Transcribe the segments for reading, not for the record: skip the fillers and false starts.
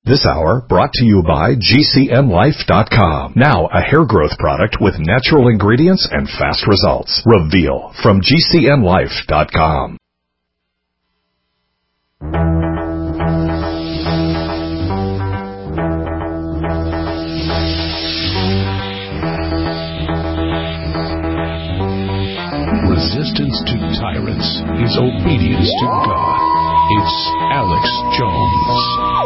This hour brought to you by GCNlife.com. Now a hair growth product with natural ingredients and fast results. Reveal from GCNlife.com. Resistance to tyrants is obedience to God. It's Alex Jones.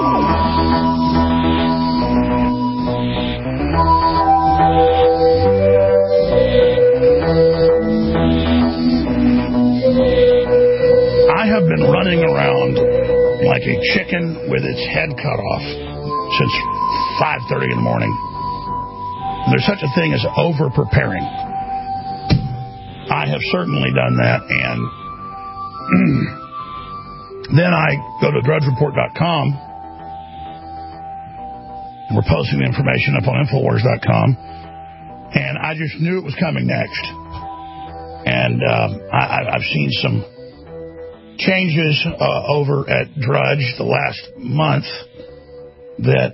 I have been running around like a chicken with its head cut off since 5:30 in the morning. There's such a thing as over-preparing. I have certainly done that, and then I go to drudgereport.com, and we're posting the information up on Infowars.com, and I just knew it was coming next. And I've seen some changes over at Drudge the last month that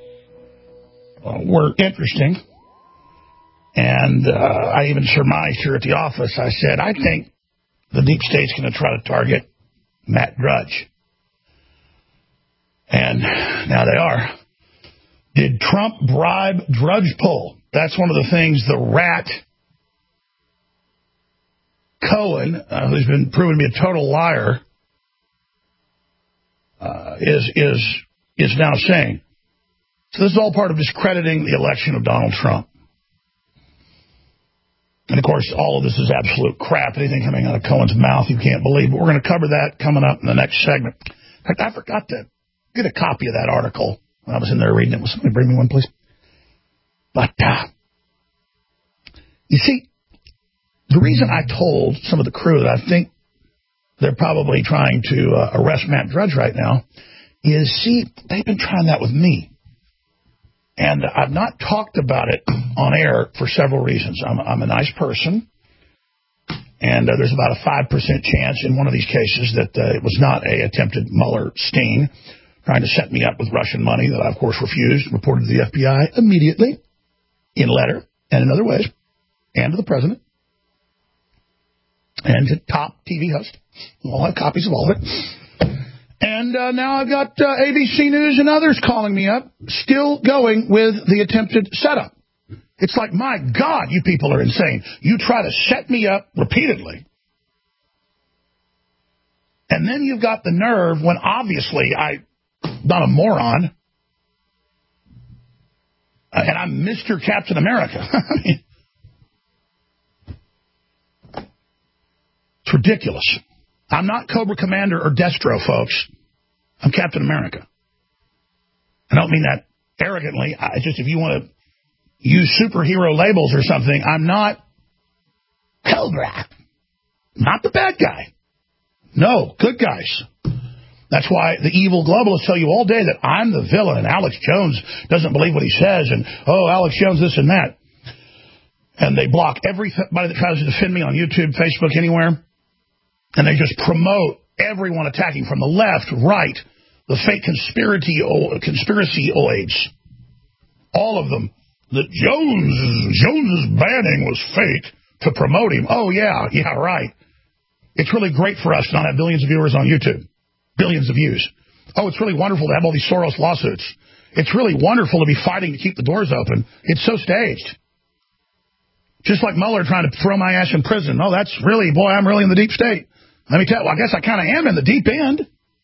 were interesting. And I even surmised here at the office, I said, I think the deep state's going to try to target Matt Drudge. And now they are. Did Trump bribe Drudge Poll? That's one of the things the rat Cohen, who's been proven to be a total liar, is now saying. So this is all part of discrediting the election of Donald Trump. And, of course, all of this is absolute crap. Anything coming out of Cohen's mouth you can't believe. But we're going to cover that coming up in the next segment. In fact, I forgot to get a copy of that article when I was in there reading it. Will somebody bring me one, please? But, you see, the reason I told some of the crew that I think they're probably trying to arrest Matt Drudge right now is, see, they've been trying that with me. And I've not talked about it on air for several reasons. I'm a nice person, and there's about a 5% chance in one of these cases that it was not a attempted Mueller sting trying to set me up with Russian money that I, of course, refused, reported to the FBI immediately in letter and in other ways, and to the president and to top TV host. I'll have copies of all of it. And now I've got ABC News and others calling me up, still going with the attempted setup. It's like, my God, you people are insane. You try to set me up repeatedly. And then you've got the nerve when obviously I'm not a moron. And I'm Mr. Captain America. I mean, it's ridiculous. I'm not Cobra Commander or Destro, folks. I'm Captain America. I don't mean that arrogantly. If you want to use superhero labels or something, I'm not Cobra. Not the bad guy. No, good guys. That's why the evil globalists tell you all day that I'm the villain and Alex Jones doesn't believe what he says and, oh, Alex Jones this and that. And they block everybody that tries to defend me on YouTube, Facebook, anywhere. And they just promote everyone attacking from the left, right, the fake conspiracyoids. All of them. That Jones's banning was fake to promote him. Oh, yeah, right. It's really great for us to not have billions of viewers on YouTube. Billions of views. Oh, it's really wonderful to have all these Soros lawsuits. It's really wonderful to be fighting to keep the doors open. It's so staged. Just like Mueller trying to throw my ass in prison. Oh, that's really, boy, I'm really in the deep state. Let me tell you, I guess I kind of am in the deep end.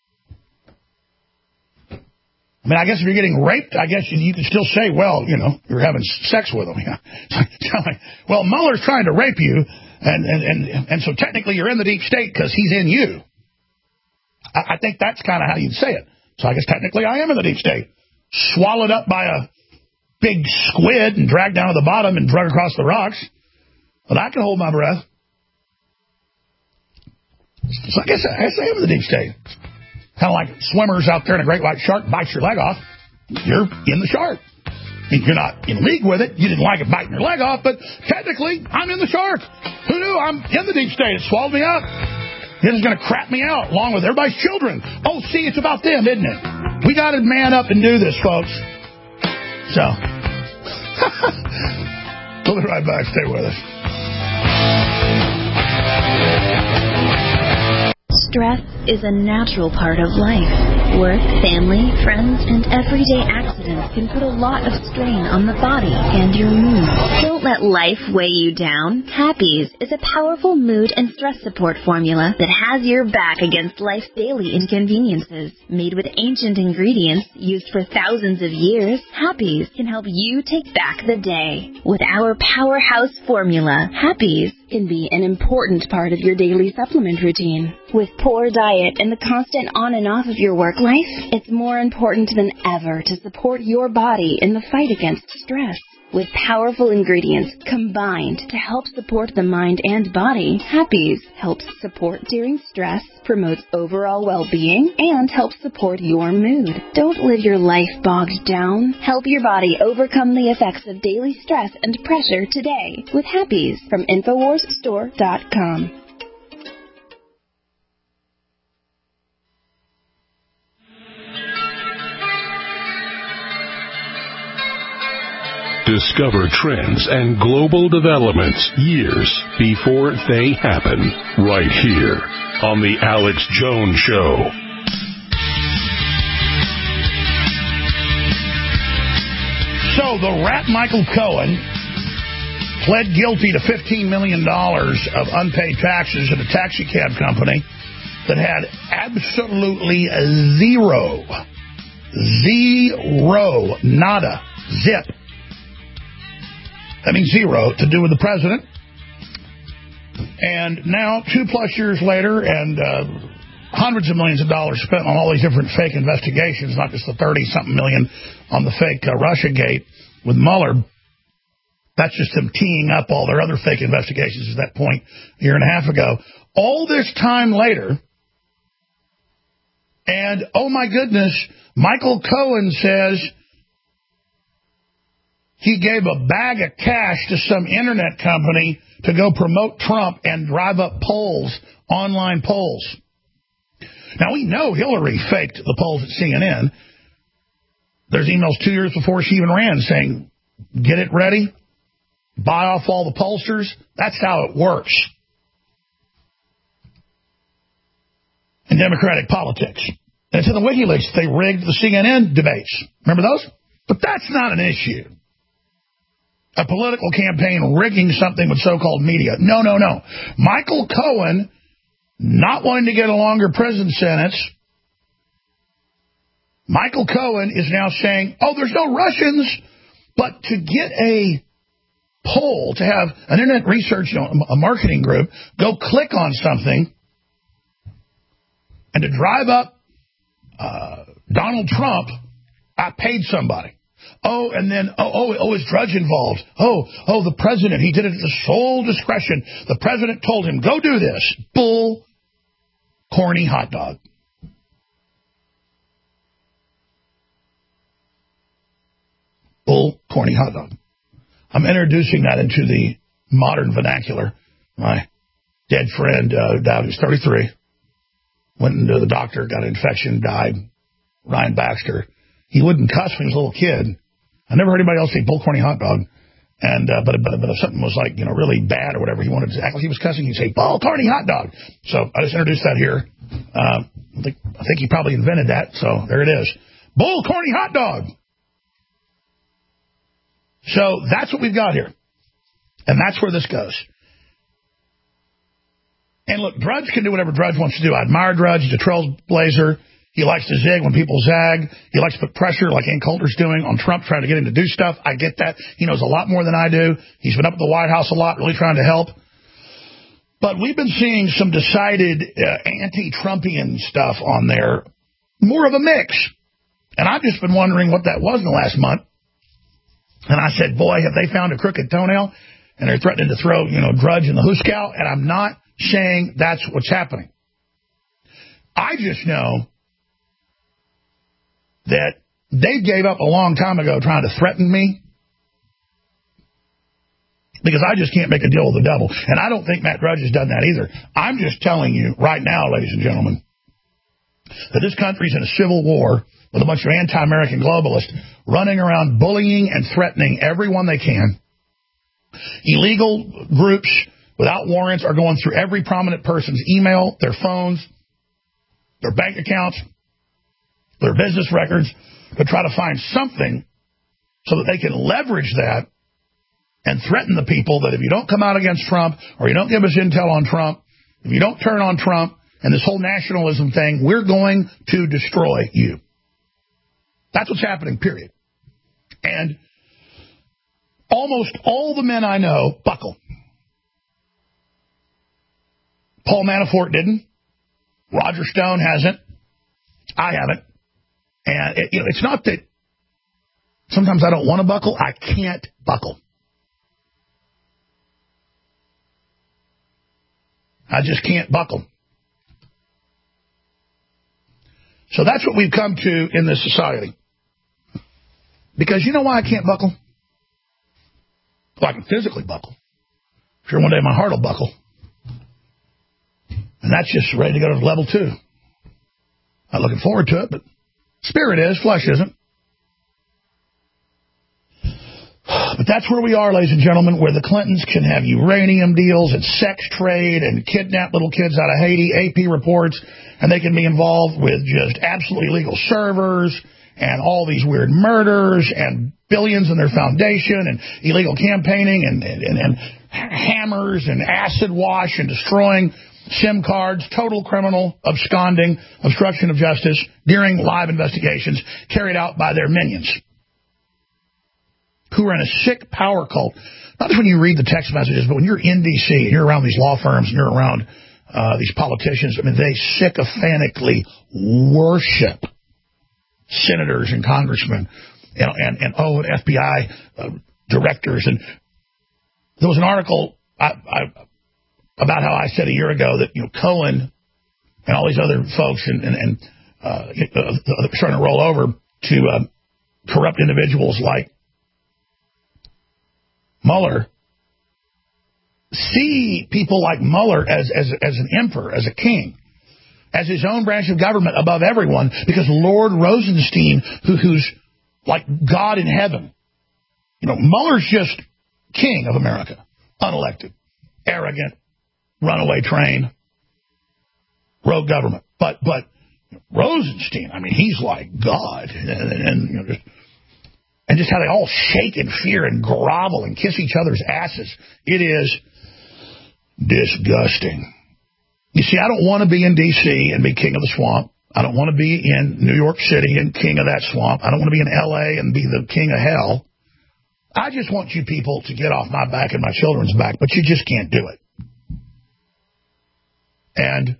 I mean, I guess if you're getting raped, I guess you can still say, well, you're having sex with them. Yeah. Well, Mueller's trying to rape you, and so technically you're in the deep state because he's in you. I think that's kind of how you'd say it. So I guess technically I am in the deep state. Swallowed up by a big squid and dragged down to the bottom and dragged across the rocks. But I can hold my breath. So I guess I am in the deep state. Kind of like swimmers out there in a great white shark bites your leg off. You're in the shark. You're not in league with it. You didn't like it biting your leg off, but technically, I'm in the shark. Who knew? I'm in the deep state. It swallowed me up. This is going to crap me out, along with everybody's children. Oh, see, it's about them, isn't it? We got to man up and do this, folks. So, we'll be right back. Stay with us. Stress is a natural part of life. Work, family, friends, and everyday accidents can put a lot of strain on the body and your mood. Don't let life weigh you down. Happies is a powerful mood and stress support formula that has your back against life's daily inconveniences. Made with ancient ingredients used for thousands of years, Happies can help you take back the day. With our powerhouse formula, Happies can be an important part of your daily supplement routine. With poor diet and the constant on and off of your work life, it's more important than ever to support your body in the fight against stress. With powerful ingredients combined to help support the mind and body, Happies helps support during stress, promotes overall well-being, and helps support your mood. Don't live your life bogged down. Help your body overcome the effects of daily stress and pressure today with Happies from InfoWarsStore.com. Discover trends and global developments years before they happen, right here on The Alex Jones Show. So the rat Michael Cohen pled guilty to $15 million of unpaid taxes at a taxi cab company that had absolutely zero, nada, zip. That means zero to do with the president. And now, 2+ years later, and hundreds of millions of dollars spent on all these different fake investigations, not just the 30-something million on the fake Russiagate with Mueller. That's just them teeing up all their other fake investigations at that point a year and a half ago. All this time later, and oh my goodness, Michael Cohen says he gave a bag of cash to some internet company to go promote Trump and drive up polls, online polls. Now, we know Hillary faked the polls at CNN. There's emails 2 years before she even ran saying, get it ready, buy off all the pollsters. That's how it works in Democratic politics. And it's in the WikiLeaks. They rigged the CNN debates. Remember those? But that's not an issue. A political campaign rigging something with so-called media. No. Michael Cohen not wanting to get a longer prison sentence. Michael Cohen is now saying, oh, there's no Russians, but to get a poll, to have an internet research, a marketing group, go click on something and to drive up Donald Trump, I paid somebody. Oh, and then, is Drudge involved? Oh, the president, he did it at the sole discretion. The president told him, go do this. Bull, corny hot dog. Bull, corny hot dog. I'm introducing that into the modern vernacular. My dead friend, died, he was 33, went into the doctor, got an infection, died. Ryan Baxter. He wouldn't cuss when he was a little kid. I never heard anybody else say bull, corny hot dog. And but if something was like, really bad or whatever, he wanted to act like he was cussing, he'd say bull, corny hot dog. So I just introduced that here. I think he probably invented that. So there it is. Bull, corny hot dog. So that's what we've got here. And that's where this goes. And look, Drudge can do whatever Drudge wants to do. I admire Drudge. He's a trailblazer. He likes to zig when people zag. He likes to put pressure like Ann Coulter's doing on Trump, trying to get him to do stuff. I get that. He knows a lot more than I do. He's been up at the White House a lot, really trying to help. But we've been seeing some decided anti-Trumpian stuff on there, more of a mix. And I've just been wondering what that was in the last month. And I said, boy, have they found a crooked toenail? And they're threatening to throw, Drudge in the hoosegow. And I'm not saying that's what's happening. I just know that they gave up a long time ago trying to threaten me Because I just can't make a deal with the devil. And I don't think Matt Drudge has done that either. I'm just telling you right now, ladies and gentlemen, that this country's in a civil war with a bunch of anti-American globalists running around bullying and threatening everyone they can. Illegal groups without warrants are going through every prominent person's email, their phones, their bank accounts, their business records, to try to find something so that they can leverage that and threaten the people that if you don't come out against Trump or you don't give us intel on Trump, if you don't turn on Trump and this whole nationalism thing, we're going to destroy you. That's what's happening, period. And almost all the men I know buckle. Paul Manafort didn't. Roger Stone hasn't. I haven't. And it's not that sometimes I don't want to buckle. I can't buckle. I just can't buckle. So that's what we've come to in this society. Because you know why I can't buckle? Well, I can physically buckle. I'm sure one day my heart will buckle. And that's just ready to go to level 2. Not looking forward to it, but spirit is, flesh isn't. But that's where we are, ladies and gentlemen, where the Clintons can have uranium deals and sex trade and kidnap little kids out of Haiti, AP reports, and they can be involved with just absolutely illegal servers and all these weird murders and billions in their foundation and illegal campaigning and hammers and acid wash and destroying SIM cards, total criminal absconding, obstruction of justice during live investigations carried out by their minions, who are in a sick power cult. Not just when you read the text messages, but when you're in D.C. and you're around these law firms and you're around these politicians, I mean, they sycophantically worship senators and congressmen and FBI directors. And there was an article about how I said a year ago that Cohen and all these other folks and starting to roll over to corrupt individuals like Mueller, see people like Mueller as an emperor, as a king, as his own branch of government above everyone, because Lord Rosenstein, who's like God in heaven, Mueller's just king of America, unelected, arrogant, runaway train, rogue government. But Rosenstein, I mean, he's like God, and just how they all shake in fear and grovel and kiss each other's asses. It is disgusting. You see, I don't want to be in D.C. and be king of the swamp. I don't want to be in New York City and king of that swamp. I don't want to be in L.A. and be the king of hell. I just want you people to get off my back and my children's back, but you just can't do it. And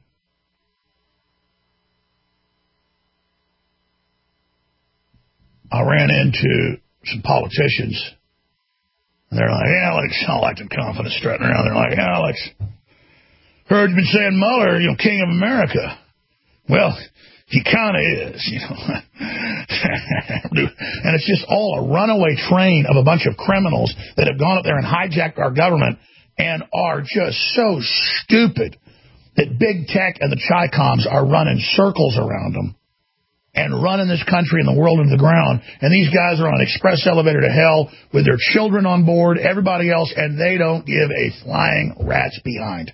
I ran into some politicians, and they're like, Alex, all acting confident, strutting around. They're like, Alex, heard you've been saying Mueller, king of America. Well, he kind of is, And it's just all a runaway train of a bunch of criminals that have gone up there and hijacked our government and are just so stupid that big tech and the Chi-Coms are running circles around them and running this country and the world into the ground. And these guys are on an express elevator to hell with their children on board, everybody else, and they don't give a flying rat's behind.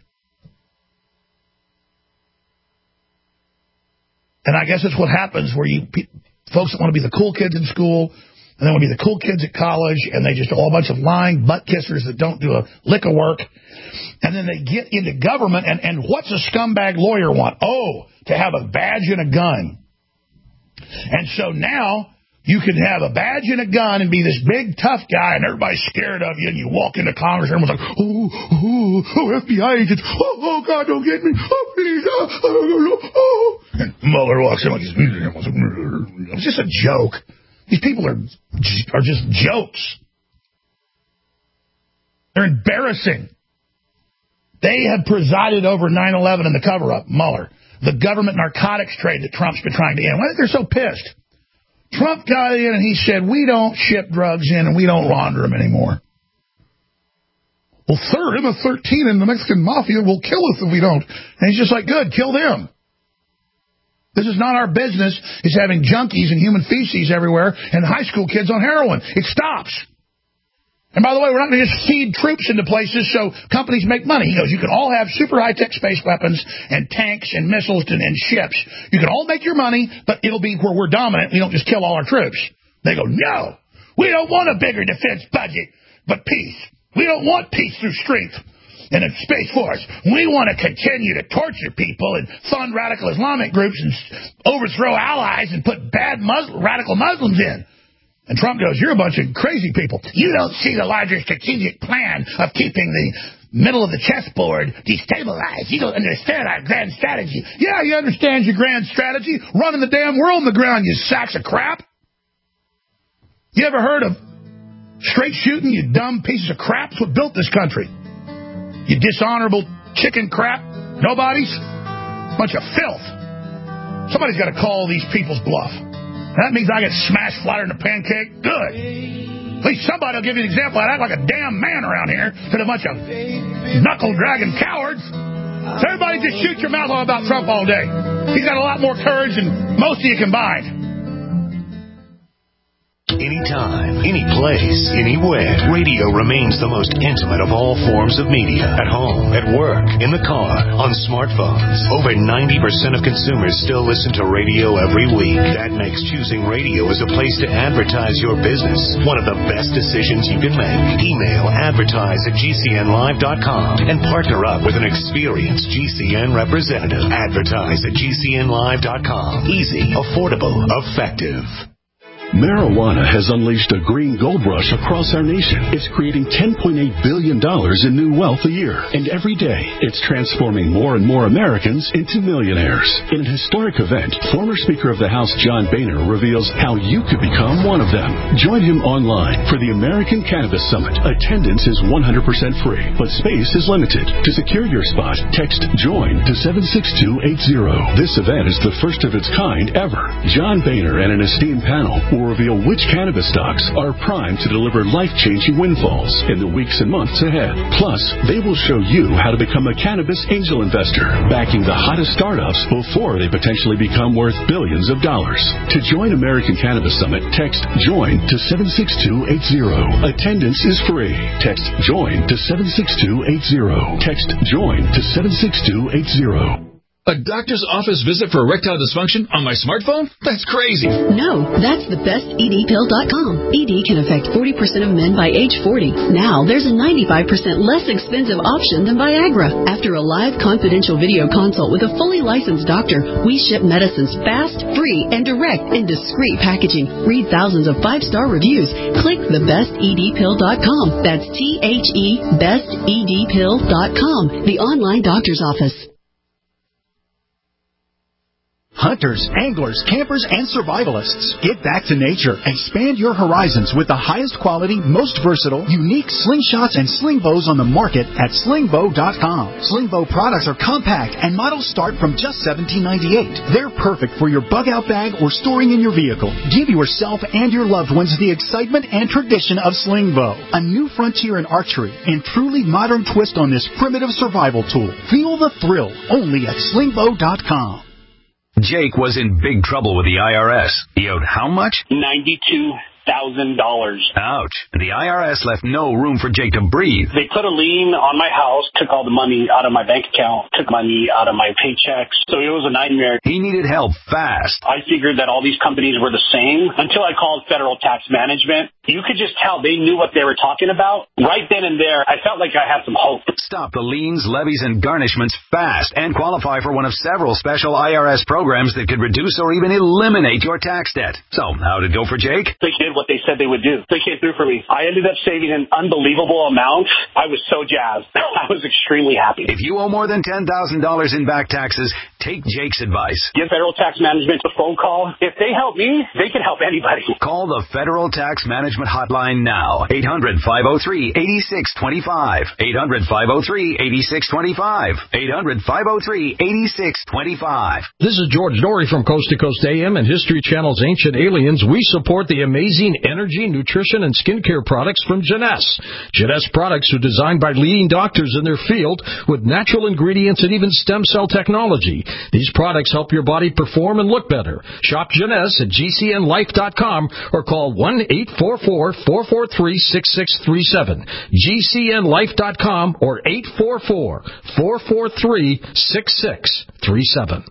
And I guess that's what happens where folks that want to be the cool kids in school and they want to be the cool kids at college, and they just all a bunch of lying butt kissers that don't do a lick of work. And then they get into government, and what's a scumbag lawyer want? Oh, to have a badge and a gun. And so now you can have a badge and a gun and be this big, tough guy, and everybody's scared of you, and you walk into Congress, and everyone's like, oh, FBI agents, oh, God, don't get me, oh, please, oh. And Mueller walks in like, it's just a joke. These people are just jokes. They're embarrassing. They have presided over 9/11 and the cover-up, Mueller. The government narcotics trade that Trump's been trying to end. Why do you think they're so pissed? Trump got in and he said, we don't ship drugs in and we don't launder them anymore. well, third, MS-13 and the Mexican Mafia will kill us if we don't. And he's just like, good, kill them. This is not our business, is having junkies and human feces everywhere and high school kids on heroin. It stops. And by the way, we're not going to just feed troops into places so companies make money. He goes, you can all have super high-tech space weapons and tanks and missiles and ships. You can all make your money, but it'll be where we're dominant. We don't just kill all our troops. They go, no, we don't want a bigger defense budget, but peace. We don't want peace through strength and a space force. We want to continue to torture people and fund radical Islamic groups and overthrow allies and put bad radical Muslims in. And Trump goes, you're a bunch of crazy people. You don't see the larger strategic plan of keeping the middle of the chessboard destabilized. You don't understand our grand strategy. Yeah, you understand your grand strategy. Running the damn world on the ground, you sacks of crap. You ever heard of straight shooting, you dumb pieces of crap? That's what built this country. You dishonorable chicken crap. Nobodies. Bunch of filth. Somebody's got to call these people's bluff. That means I get smashed flatter than a pancake? Good. At least somebody will give you an example. I'd act like a damn man around here instead of a bunch of knuckle-dragging cowards. So everybody just shoot your mouth off about Trump all day. He's got a lot more courage than most of you combined. Anytime, any place, anywhere. Radio remains the most intimate of all forms of media. At home, at work, in the car, on smartphones. Over 90% of consumers still listen to radio every week. That makes choosing radio as a place to advertise your business one of the best decisions you can make. Email advertise@gcnlive.com and partner up with an experienced GCN representative. Advertise@gcnlive.com. Easy, affordable, effective. Marijuana has unleashed a green gold rush across our nation. It's creating $10.8 billion in new wealth a year. And every day, it's transforming more and more Americans into millionaires. In an historic event, former Speaker of the House John Boehner reveals how you could become one of them. Join him online for the American Cannabis Summit. Attendance is 100% free, but space is limited. To secure your spot, text JOIN to 76280. This event is the first of its kind ever. John Boehner and an esteemed panel will reveal which cannabis stocks are primed to deliver life-changing windfalls in the weeks and months ahead. Plus, they will show you how to become a cannabis angel investor, backing the hottest startups before they potentially become worth billions of dollars. To join American Cannabis Summit, text JOIN to 76280. Attendance is free. Text JOIN to 76280. Text JOIN to 76280. A doctor's office visit for erectile dysfunction on my smartphone? That's crazy. No, that's the best EDpill.com. ED can affect 40% of men by age 40. Now, there's a 95% less expensive option than Viagra. After a live confidential video consult with a fully licensed doctor, we ship medicines fast, free, and direct in discreet packaging. Read thousands of 5-star reviews. Click thebestedpill.com. That's THE bestedpill.com, the online doctor's office. Hunters, anglers, campers, and survivalists. Get back to nature. Expand your horizons with the highest quality, most versatile, unique slingshots and sling bows on the market at slingbow.com. Slingbow products are compact and models start from just $17.98. They're perfect for your bug-out bag or storing in your vehicle. Give yourself and your loved ones the excitement and tradition of Slingbow, a new frontier in archery and truly modern twist on this primitive survival tool. Feel the thrill only at slingbow.com. Jake was in big trouble with the IRS. He owed how much? $92,000. Ouch. The IRS left no room for Jake to breathe. They put a lien on my house, took all the money out of my bank account, took money out of my paychecks. So it was a nightmare. He needed help fast. I figured that all these companies were the same until I called Federal Tax Management. You could just tell they knew what they were talking about. Right then and there, I felt like I had some hope. Stop the liens, levies, and garnishments fast and qualify for one of several special IRS programs that could reduce or even eliminate your tax debt. So, how did it go for Jake? They did what they said they would do. They came through for me. I ended up saving an unbelievable amount. I was so jazzed. I was extremely happy. If you owe more than $10,000 in back taxes, Take Jake's advice. Give Federal Tax Management a phone call. If they help me, they can help anybody. Call the Federal Tax Management Hotline now. 800-503-8625. 800-503-8625. 800-503-8625. This is George Norrie from Coast to Coast AM and History Channel's Ancient Aliens. We support the amazing energy, nutrition, and skincare products from Jeunesse. Jeunesse products are designed by leading doctors in their field with natural ingredients and even stem cell technology. These products help your body perform and look better. Shop Jeunesse at GCNlife.com or call 1-844-443-6637. GCNlife.com or 844-443-6637.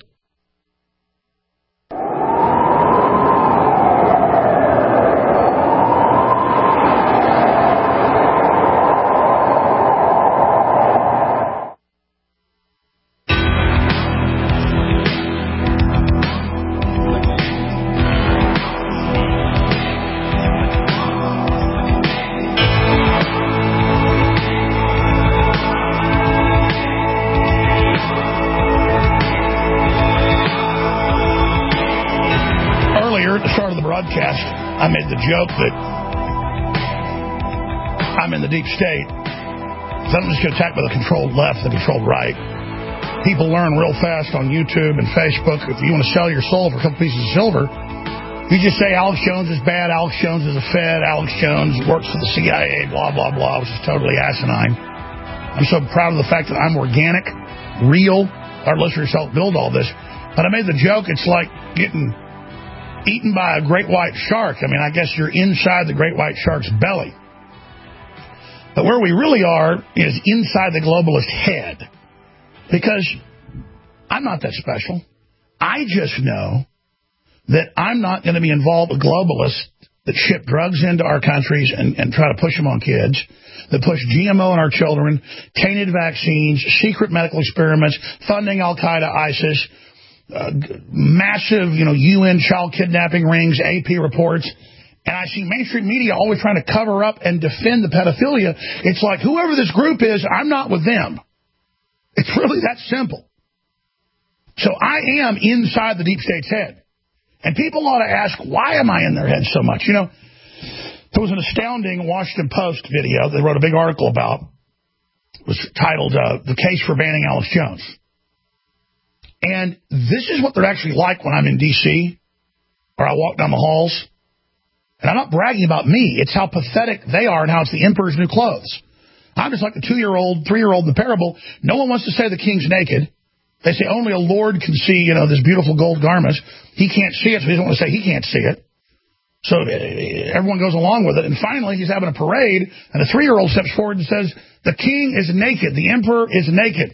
I made the joke that I'm in the deep state, so I'm just going to attack by the controlled left, the controlled right. People learn real fast on YouTube and Facebook. If you want to sell your soul for a couple pieces of silver, you just say Alex Jones is bad, Alex Jones is a Fed, Alex Jones works for the CIA, blah, blah, blah, which is totally asinine. I'm so proud of the fact that I'm organic, real. Our listeners helped build all this. But I made the joke, it's like getting eaten by a great white shark. I mean, I guess you're inside the great white shark's belly. But where we really are is inside the globalist head. Because I'm not that special. I just know that I'm not going to be involved with globalists that ship drugs into our countries and try to push them on kids, that push GMO on our children, tainted vaccines, secret medical experiments, funding Al-Qaeda, ISIS, massive, UN child kidnapping rings, AP reports, and I see mainstream media always trying to cover up and defend the pedophilia. It's like, whoever this group is, I'm not with them. It's really that simple. So I am inside the deep state's head. And people ought to ask, why am I in their head so much? There was an astounding Washington Post video they wrote a big article about. It was titled, The Case for Banning Alex Jones. And this is what they're actually like when I'm in D.C. or I walk down the halls. And I'm not bragging about me. It's how pathetic they are and how it's the emperor's new clothes. I'm just like the 2-year-old, 3-year-old in the parable. No one wants to say the king's naked. They say only a lord can see, this beautiful gold garment. He can't see it, so he doesn't want to say he can't see it. So everyone goes along with it. And finally, he's having a parade, and a 3-year-old steps forward and says, the king is naked. The emperor is naked.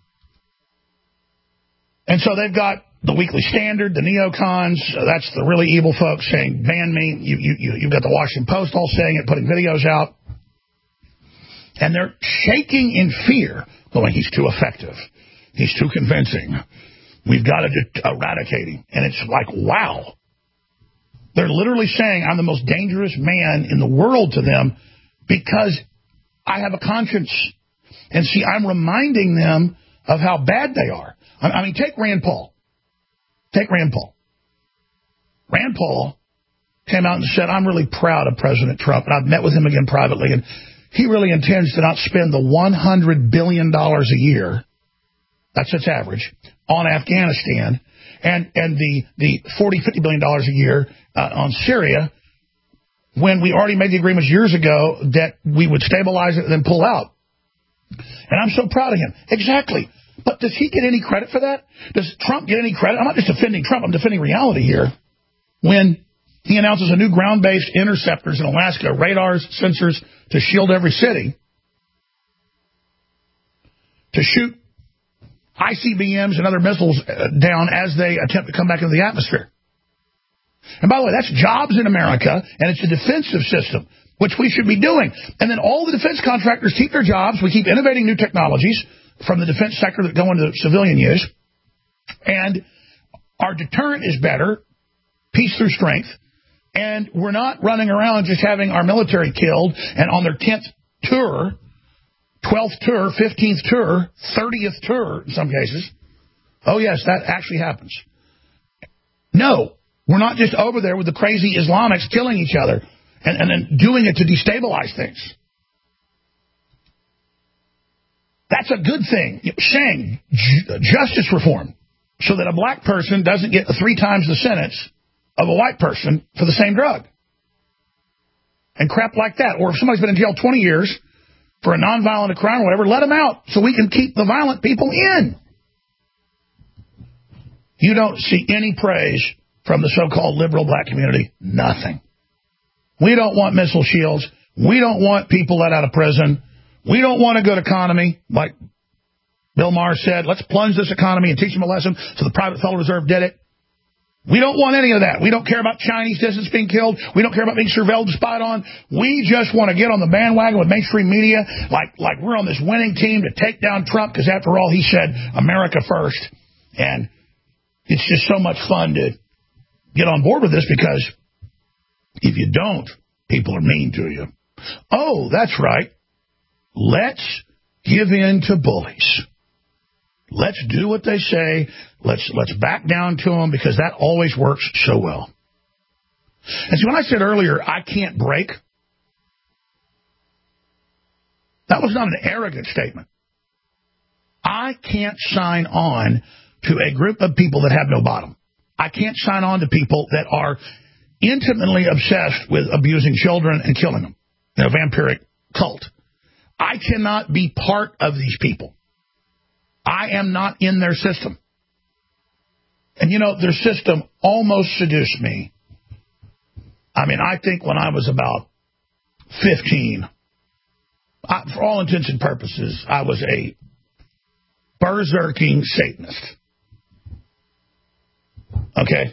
And so they've got the Weekly Standard, the neocons, that's the really evil folks saying, ban me. You've got the Washington Post all saying it, putting videos out. And they're shaking in fear, going, he's too effective. He's too convincing. We've got to eradicate him. And it's like, wow. They're literally saying I'm the most dangerous man in the world to them because I have a conscience. And see, I'm reminding them of how bad they are. I mean, take Rand Paul. Take Rand Paul. Rand Paul came out and said, I'm really proud of President Trump. And I've met with him again privately. And he really intends to not spend the $100 billion a year, that's its average, on Afghanistan, and the $40-50 billion a year on Syria, when we already made the agreements years ago that we would stabilize it and then pull out. And I'm so proud of him. Exactly. But does he get any credit for that? Does Trump get any credit? I'm not just defending Trump. I'm defending reality here. When he announces a new ground-based interceptors in Alaska, radars, sensors to shield every city, to shoot ICBMs and other missiles down as they attempt to come back into the atmosphere. And by the way, that's jobs in America, and it's a defensive system, which we should be doing. And then all the defense contractors keep their jobs. We keep innovating new technologies from the defense sector that go into civilian use. And our deterrent is better, peace through strength. And we're not running around just having our military killed and on their 10th tour, 12th tour, 15th tour, 30th tour in some cases Oh, yes, that actually happens. No, we're not just over there with the crazy Islamics killing each other and then doing it to destabilize things. That's a good thing. Shang, justice reform, so that a black person doesn't get 3 times the sentence of a white person for the same drug. And crap like that. Or if somebody's been in jail 20 years for a nonviolent crime or whatever, let them out so we can keep the violent people in. You don't see any praise from the so-called liberal black community. Nothing. We don't want missile shields. We don't want people let out of prison. We don't want a good economy. Like Bill Maher said, let's plunge this economy and teach them a lesson. So the private Federal Reserve did it. We don't want any of that. We don't care about Chinese dissidents being killed. We don't care about being surveilled and spied on. We just want to get on the bandwagon with mainstream media like we're on this winning team to take down Trump, because after all, he said America first. And it's just so much fun to get on board with this, because if you don't, people are mean to you. Oh, that's right. Let's give in to bullies. Let's do what they say. Let's back down to them, because that always works so well. And so when I said earlier, I can't break, that was not an arrogant statement. I can't sign on to a group of people that have no bottom. I can't sign on to people that are intimately obsessed with abusing children and killing them. A vampiric cult. I cannot be part of these people. I am not in their system. And, you know, their system almost seduced me. I mean, I think when I was about 15, for all intents and purposes, I was a berserking Satanist. Okay?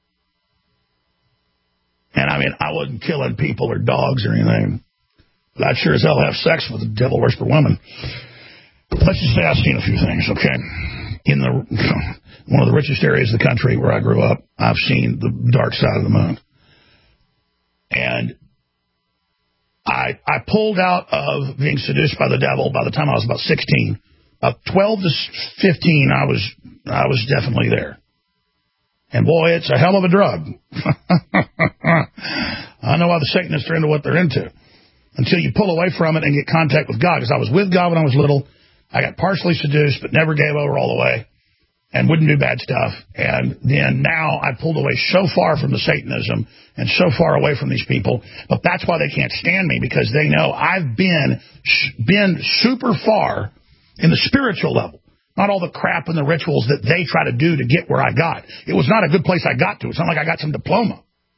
And, I mean, I wasn't killing people or dogs or anything. But I'd sure as hell have sex with a devil worshiper woman. Let's just say I've seen a few things, okay? In one of the richest areas of the country where I grew up, I've seen the dark side of the moon. And I pulled out of being seduced by the devil by the time I was about 16. About 12 to 15, I was definitely there. And boy, it's a hell of a drug. I know why the Satanists are into what they're into. Until you pull away from it and get contact with God. Because I was with God when I was little. I got partially seduced, but never gave over all the way. And wouldn't do bad stuff. And then now I pulled away so far from the Satanism and so far away from these people. But that's why they can't stand me, because they know I've been super far in the spiritual level. Not all the crap and the rituals that they try to do to get where I got. It was not a good place I got to. It's not like I got some diploma.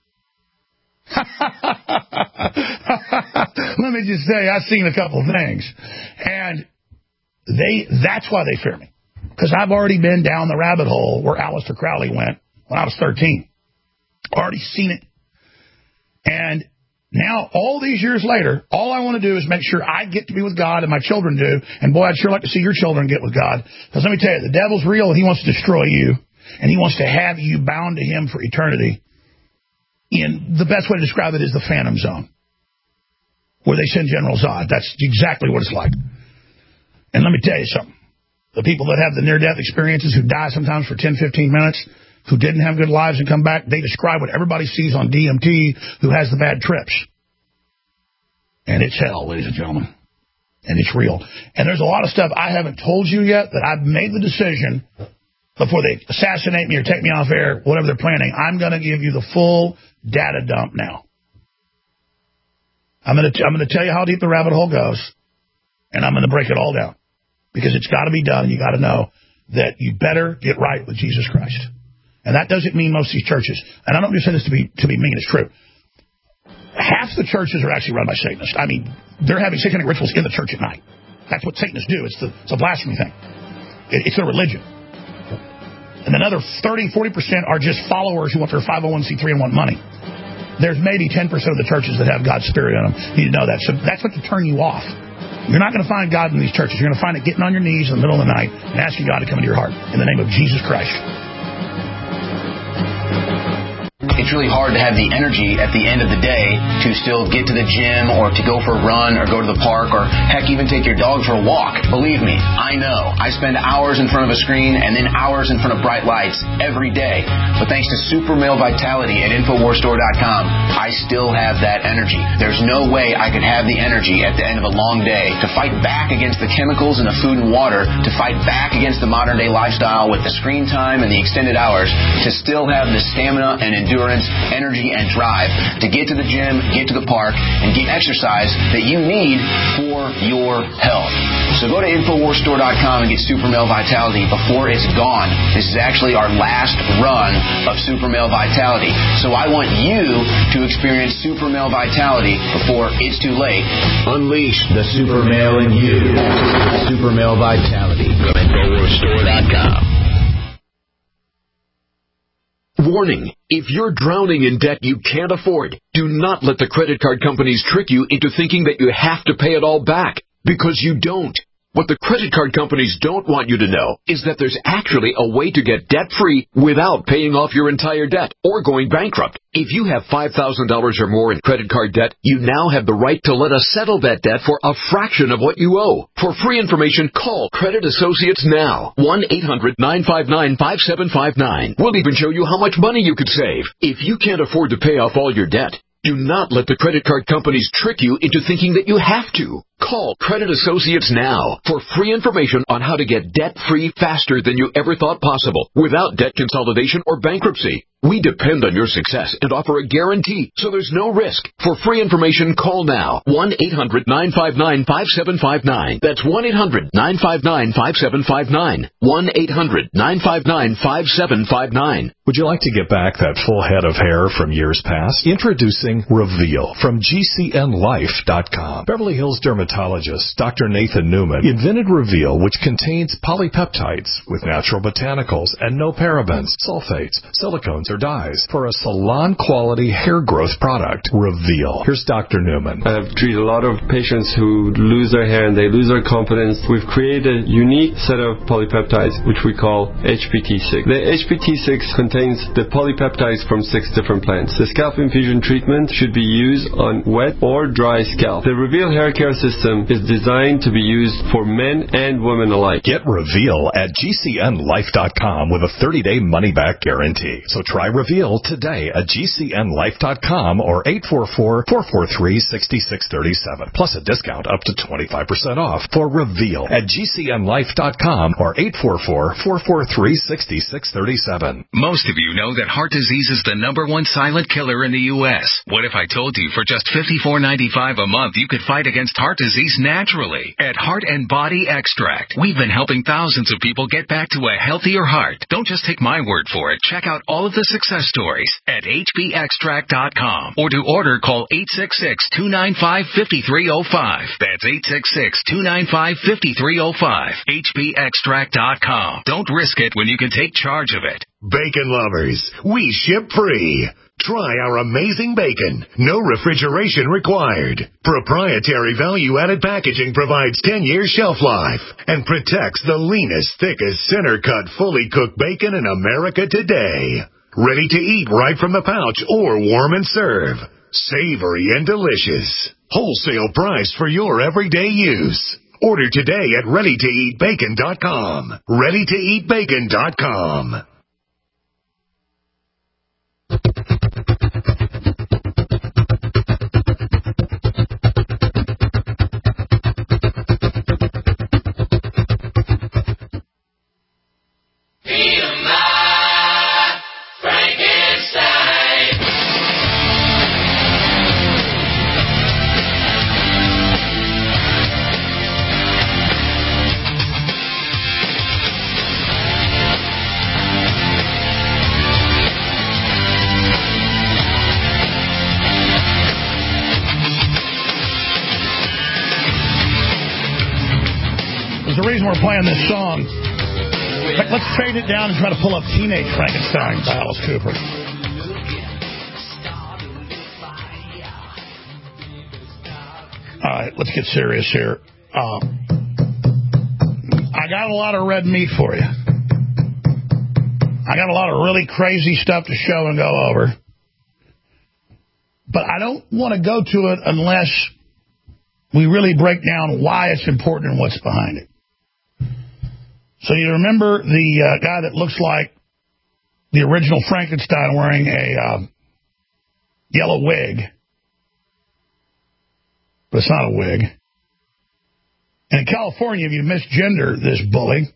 Let me just say, I've seen a couple of things. And that's why they fear me. Because I've already been down the rabbit hole where Aleister Crowley went when I was 13. Already seen it. And now, all these years later, all I want to do is make sure I get to be with God and my children do. And boy, I'd sure like to see your children get with God. Because let me tell you, the devil's real and he wants to destroy you. And he wants to have you bound to him for eternity. And the best way to describe it is the Phantom Zone, where they send General Zod. That's exactly what it's like. And let me tell you something. The people that have the near-death experiences, who die sometimes for 10, 15 minutes, who didn't have good lives and come back, they describe what everybody sees on DMT, who has the bad trips. And it's hell, ladies and gentlemen. And it's real. And there's a lot of stuff I haven't told you yet that I've made the decision before they assassinate me or take me off air, whatever they're planning. I'm going to give you the full data dump now. I'm going to tell you how deep the rabbit hole goes, and I'm going to break it all down. Because it's got to be done. You got to know that you better get right with Jesus Christ. And that doesn't mean most of these churches. And I don't just say this to be mean. It's true. Half the churches are actually run by Satanists. I mean, they're having satanic rituals in the church at night. That's what Satanists do. It's a blasphemy thing. It's their religion. And another 30, 40% are just followers who want their 501c3 and want money. There's maybe 10% of the churches that have God's Spirit in them. You need to know that. So that's what to turn you off. You're not going to find God in these churches. You're going to find it getting on your knees in the middle of the night and asking God to come into your heart in the name of Jesus Christ. it's really hard to have the energy at the end of the day to still get to the gym or to go for a run or go to the park or, heck, even take your dog for a walk. Believe me, I know. I spend hours in front of a screen and then hours in front of bright lights every day. But thanks to Super Male Vitality at InfoWarsStore.com, I still have that energy. There's no way I could have the energy at the end of a long day to fight back against the chemicals in the food and water, to fight back against the modern day lifestyle with the screen time and the extended hours, to still have the stamina and endurance, energy and drive to get to the gym, get to the park, and get exercise that you need for your health. So go to InfoWarsStore.com and get Super Male Vitality before it's gone. This is actually our last run of Super Male Vitality. So I want you to experience Super Male Vitality before it's too late. Unleash the Super Male in you. Super Male Vitality from InfoWarsStore.com. Warning, if you're drowning in debt you can't afford, do not let the credit card companies trick you into thinking that you have to pay it all back, because you don't. What the credit card companies don't want you to know is that there's actually a way to get debt-free without paying off your entire debt or going bankrupt. If you have $5,000 or more in credit card debt, you now have the right to let us settle that debt for a fraction of what you owe. For free information, call Credit Associates now. 1-800-959-5759. We'll even show you how much money you could save. If you can't afford to pay off all your debt, do not let the credit card companies trick you into thinking that you have to. Call Credit Associates now for free information on how to get debt-free faster than you ever thought possible without debt consolidation or bankruptcy. We depend on your success and offer a guarantee, so there's no risk. For free information, call now. 1-800-959-5759. That's 1-800-959-5759. 1-800-959-5759. Would you like to get back that full head of hair from years past? Introducing Reveal from GCNLife.com. Beverly Hills dermatologist Dr. Nathan Newman invented Reveal, which contains polypeptides with natural botanicals and no parabens, sulfates, silicones, or dyes for a salon-quality hair growth product. Reveal. Here's Dr. Newman. I've treated a lot of patients who lose their hair and they lose their confidence. We've created a unique set of polypeptides, which we call HPT6. The HPT6 contains the polypeptides from 6 different plants. The scalp infusion treatment should be used on wet or dry scalp. The Reveal hair care system is designed to be used for men and women alike. Get Reveal at GCNLife.com with a 30-day money-back guarantee. So try Reveal today at GCNLife.com or 844-443-6637. Plus a discount up to 25% off for Reveal at GCNLife.com or 844-443-6637. Most of you know that heart disease is the #1 silent killer in the U.S. What if I told you for just $54.95 a month you could fight against heart disease naturally at Heart and Body Extract? We've been helping thousands of people get back to a healthier heart. Don't just take my word for it. Check out all of the success stories at hbextract.com, or to order, call 866-295-5305. That's 866-295-5305. hbextract.com. Don't risk it when you can take charge of it. Bacon lovers, we ship free. Try our amazing bacon. No refrigeration required. Proprietary value-added packaging provides 10 years shelf life and protects the leanest, thickest, center-cut, fully cooked bacon in America today. Ready to eat right from the pouch or warm and serve. Savory and delicious. Wholesale price for your everyday use. Order today at ReadyToEatBacon.com. ReadyToEatBacon.com. There's a reason we're playing this song. Let's fade it down and try to pull up Teenage Frankenstein by Alice Cooper. All right, let's get serious here. I got a lot of red meat for you. I got a lot of really crazy stuff to show and go over. But I don't want to go to it unless we really break down why it's important and what's behind it. So you remember the guy that looks like the original Frankenstein wearing a yellow wig. But it's not a wig. And in California, if you misgender this bully,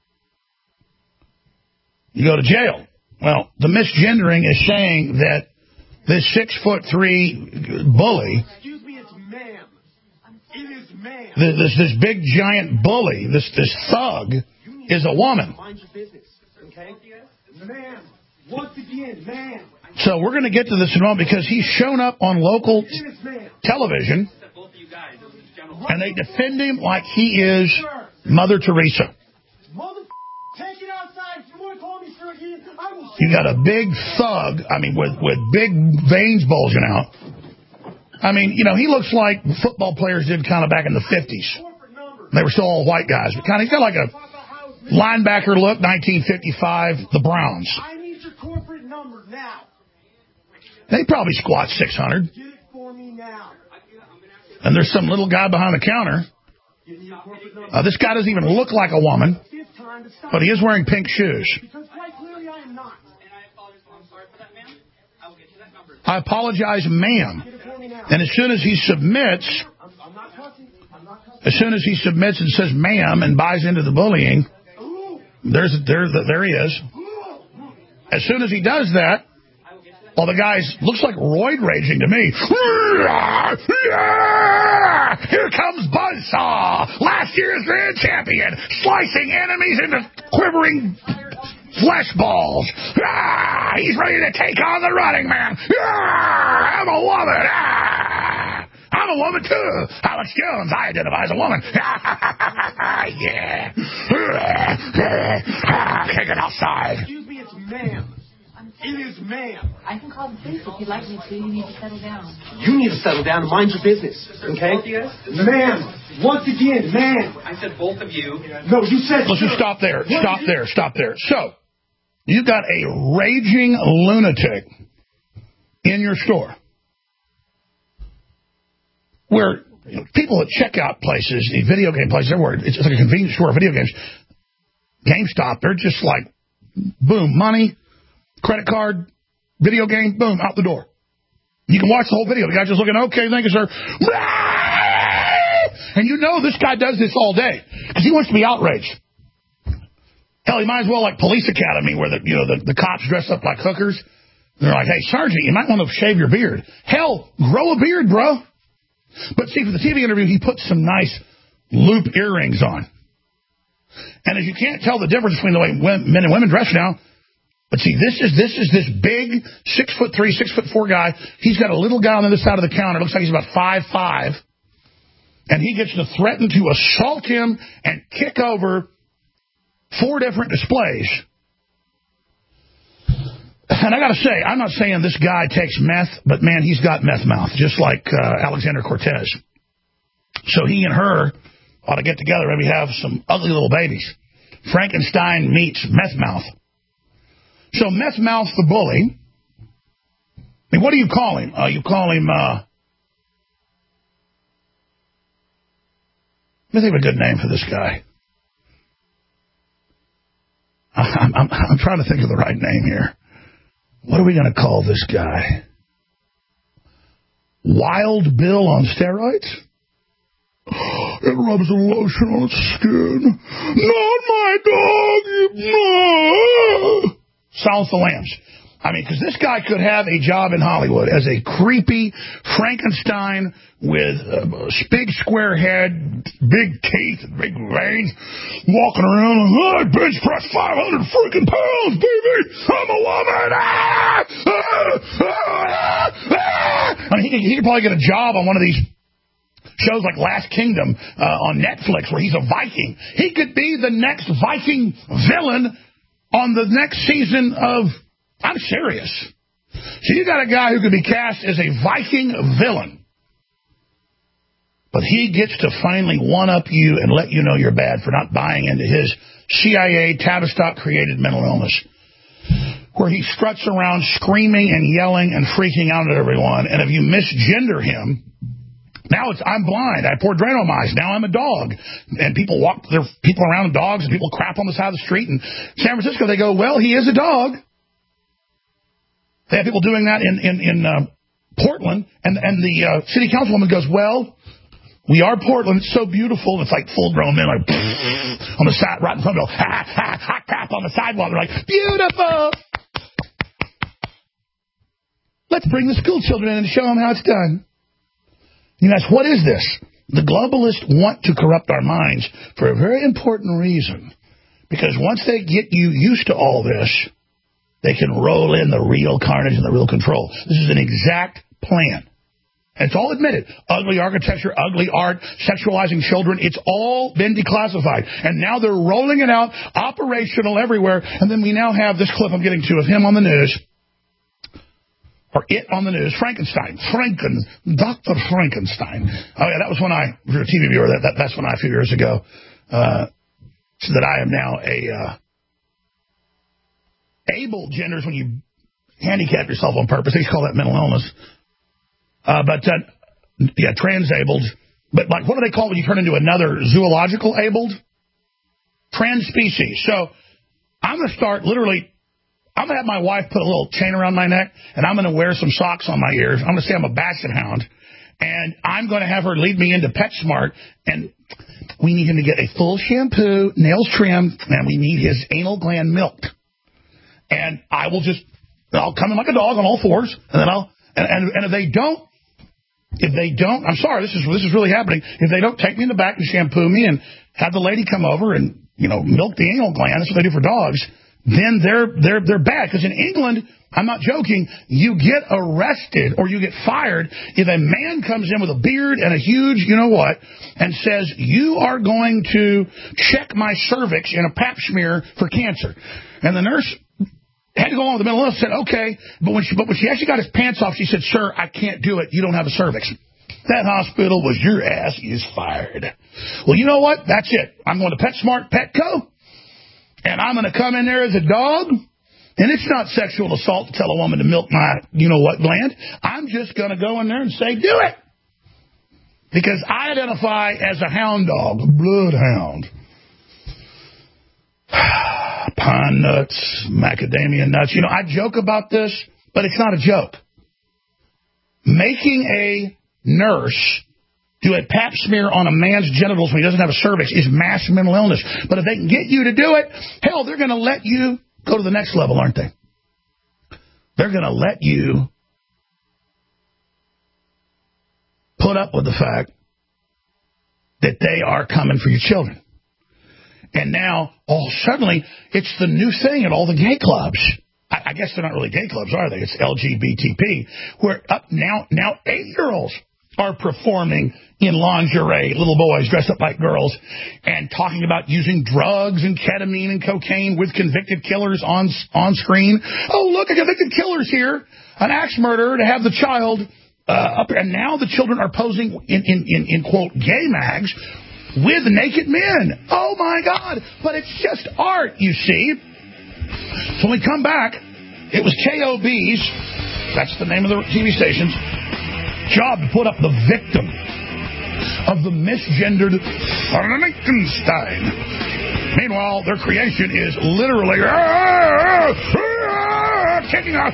you go to jail. Well, the misgendering is saying that this 6'3" bully, excuse me, it's ma'am. It is ma'am. This big giant bully, this thug, is a woman. Mind your business, okay? Ma'am. Once again, ma'am. So we're going to get to this in a moment because he's shown up on local television, and they defend him like he is Mother Teresa. Take it outside. If you want to call me sir again, I will. You got a big thug, I mean, with big veins bulging out. I mean, you know, he looks like football players did kind of back in the 50s. They were still all white guys. But kind of, he's got like a linebacker look, 1955, the Browns. I need your corporate number now. They probably squat 600. Get it for me now. And there's some little guy behind the counter. This guy doesn't even look like a woman, but he is wearing pink shoes. Because quite clearly I am not. I apologize, ma'am. And as soon as he submits, and says ma'am and buys into the bullying, there he is. As soon as he does that, well, the guy looks like roid raging to me. Here comes Buzzsaw, last year's grand champion, slicing enemies into quivering flesh balls. He's ready to take on the running man. I'm a woman. I'm a woman, too. Alex Jones, I identify as a woman. Yeah. Kick it outside. Excuse me, it's ma'am. It is ma'am. I can call the police if you'd like me to. You need to settle down. You need to settle down and mind your business, okay? Ma'am, once again, ma'am. I said both of you. No, you said... Let's just stop there. Stop there. So, you've got a raging lunatic in your store where people at checkout places, the video game places everywhere, it's like a convenience store of video games, GameStop, they're just like, boom, money, credit card, video game, boom, out the door. You can watch the whole video. The guy's just looking, okay, thank you, sir. And you know this guy does this all day because he wants to be outraged. Hell, he might as well like Police Academy where the cops dress up like hookers. And they're like, hey, Sergeant, you might want to shave your beard. Hell, grow a beard, bro. But see, for the TV interview, he put some nice loop earrings on. And as you can't tell the difference between the way men and women dress now, but see, this is this big 6'3", 6'4" guy. He's got a little guy on the other side of the counter. Looks like he's about 5'5", and he gets to threaten to assault him and kick over 4 different displays. And I got to say, I'm not saying this guy takes meth, but man, he's got meth mouth, just like Alexander Cortez. So he and her ought to get together, maybe have some ugly little babies. Frankenstein meets meth mouth. So Meth Mouth the bully, I mean, what do you call him? You call him, let me think of a good name for this guy. I'm trying to think of the right name here. What are we going to call this guy? Wild Bill on steroids? It rubs a lotion on its skin. Not my dog. No. Silence the Lambs. I mean, because this guy could have a job in Hollywood as a creepy Frankenstein with a big square head, big teeth, and big veins, walking around like, I bench press 500 freaking pounds, baby! I'm a woman! I mean, he could probably get a job on one of these shows like Last Kingdom on Netflix where he's a Viking. He could be the next Viking villain on the next season of... I'm serious. So you got a guy who could be cast as a Viking villain. But he gets to finally one-up you and let you know you're bad for not buying into his CIA Tavistock-created mental illness. where he struts around screaming and yelling and freaking out at everyone. And if you misgender him, now I'm blind. I have poor Dranomize. Now I'm a dog. And people walk, there are people around dogs, and people crap on the side of the street. In San Francisco, they go, well, he is a dog. They have people doing that in Portland, and the city councilwoman goes, well, we are Portland. It's so beautiful. And it's like full-grown men, like, on the side, right in front of them, ha, crap on the sidewalk. They're like, beautiful. Let's bring the school children in and show them how it's done. You ask, what is this? The globalists want to corrupt our minds for a very important reason. Because once they get you used to all this, they can roll in the real carnage and the real control. This is an exact plan. And it's all admitted. Ugly architecture, ugly art, sexualizing children. It's all been declassified. And now they're rolling it out, operational everywhere. And then we now have this clip I'm getting to of him on the news. Or it on the news, Frankenstein, Dr. Frankenstein. Oh yeah, that was when if you're a TV viewer, that's when a few years ago, so that I am now able genders when you handicap yourself on purpose. They used to call that mental illness. Transabled. But like, what do they call it when you turn into another zoological abled? Transspecies. So I'm going to start literally. I'm going to have my wife put a little chain around my neck, and I'm going to wear some socks on my ears. I'm going to say I'm a basset hound, and I'm going to have her lead me into PetSmart, and we need him to get a full shampoo, nails trimmed, and we need his anal gland milked. And I'll come in like a dog on all fours, and then and if they don't, I'm sorry, this is really happening. If they don't take me in the back and shampoo me and have the lady come over and, milk the anal gland, that's what they do for dogs, then they're bad. Because in England, I'm not joking, you get arrested or you get fired if a man comes in with a beard and a huge you-know-what and says, you are going to check my cervix in a pap smear for cancer. And the nurse had to go on with the mental illness and said, okay. But when she actually got his pants off, she said, sir, I can't do it. You don't have a cervix. That hospital was your ass is fired. Well, you know what? That's it. I'm going to PetSmart Petco. And I'm going to come in there as a dog, and it's not sexual assault to tell a woman to milk my you-know-what gland. I'm just going to go in there and say, do it. Because I identify as a hound dog, a bloodhound. Pine nuts, macadamia nuts. I joke about this, but it's not a joke. Making a nurse do a pap smear on a man's genitals when he doesn't have a cervix is mass mental illness. But if they can get you to do it, hell, they're going to let you go to the next level, aren't they? They're going to let you put up with the fact that they are coming for your children. And now, suddenly, it's the new thing at all the gay clubs. I guess they're not really gay clubs, are they? It's LGBTP. Where up now 8-year-olds are performing in lingerie, little boys dressed up like girls, and talking about using drugs and ketamine and cocaine with convicted killers on screen. Oh, look, a convicted killer's here, an axe murderer to have the child up there. And now the children are posing in quote, gay mags with naked men. Oh, my God. But it's just art, you see. So when we come back, it was KOB's, that's the name of the TV station's, job to put up the victim of the misgendered Frankenstein. Meanwhile, their creation is literally kicking off.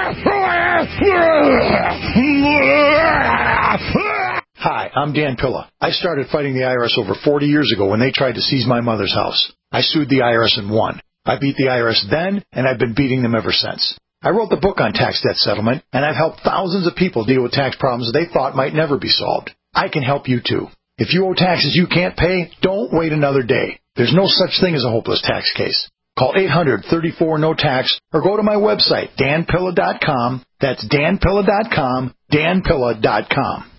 Hi, I'm Dan Pilla. I started fighting the IRS over 40 years ago when they tried to seize my mother's house. I sued the IRS and won. I beat the IRS then, and I've been beating them ever since. I wrote the book on tax debt settlement, and I've helped thousands of people deal with tax problems that they thought might never be solved. I can help you, too. If you owe taxes you can't pay, don't wait another day. There's no such thing as a hopeless tax case. Call 800-34-NO-TAX or go to my website, danpilla.com. That's danpilla.com, danpilla.com.